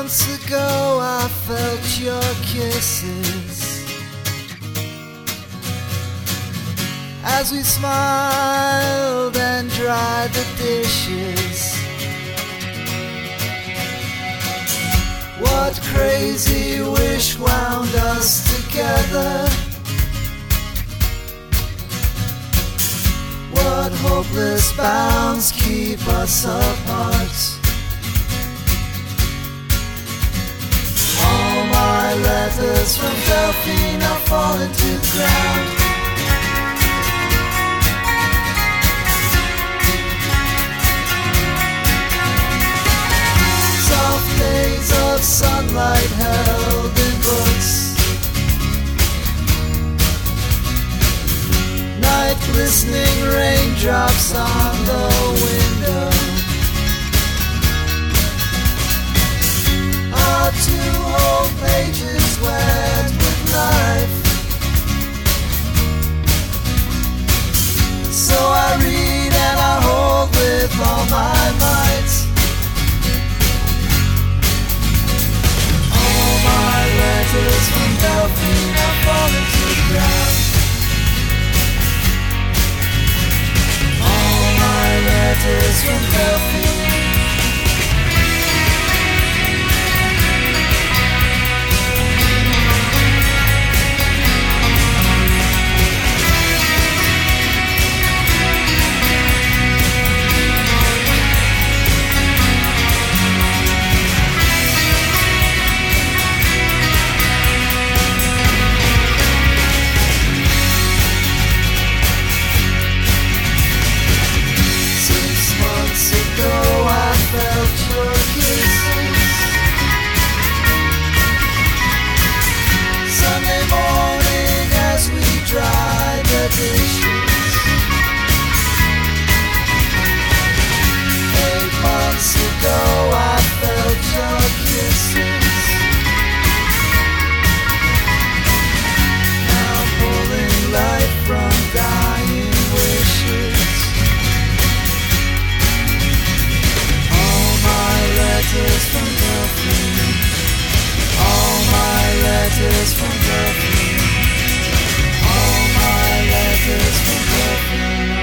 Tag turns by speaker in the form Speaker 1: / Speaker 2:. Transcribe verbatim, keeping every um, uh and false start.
Speaker 1: months ago I felt your kisses as we smiled and dried the dishes. What crazy wish wound us together? What hopeless bounds keep us apart? All my letters from Delphine are falling to the ground. Soft days of sunlight held in books, night glistening raindrops on the window. Our two whole pages wet with life. So I read and I hold with all my might. All my letters from Delphine are falling to the ground. All my letters from Delphine. Eight months ago I felt your kisses. Now pulling life from dying wishes. All my letters from Delphine. All my letters from Delphine. All my letters from Delphine.